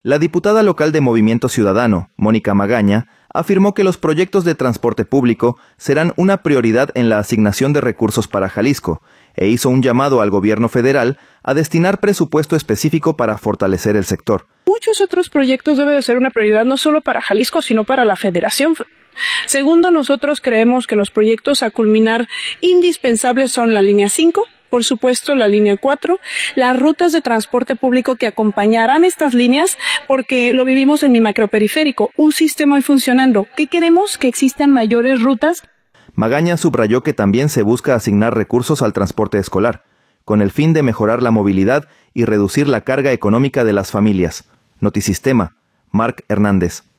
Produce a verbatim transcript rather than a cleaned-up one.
La diputada local de Movimiento Ciudadano, Mónica Magaña, afirmó que los proyectos de transporte público serán una prioridad en la asignación de recursos para Jalisco, e hizo un llamado al gobierno federal a destinar presupuesto específico para fortalecer el sector. Muchos otros proyectos deben de ser una prioridad no solo para Jalisco, sino para la federación. Segundo, nosotros creemos que los proyectos a culminar indispensables son la línea cinco, por supuesto la línea cuatro, las rutas de transporte público que acompañarán estas líneas, porque lo vivimos en mi macroperiférico, un sistema hoy funcionando. ¿Qué queremos? Que existan mayores rutas. Magaña subrayó que también se busca asignar recursos al transporte escolar, con el fin de mejorar la movilidad y reducir la carga económica de las familias. Notisistema, Marc Hernández.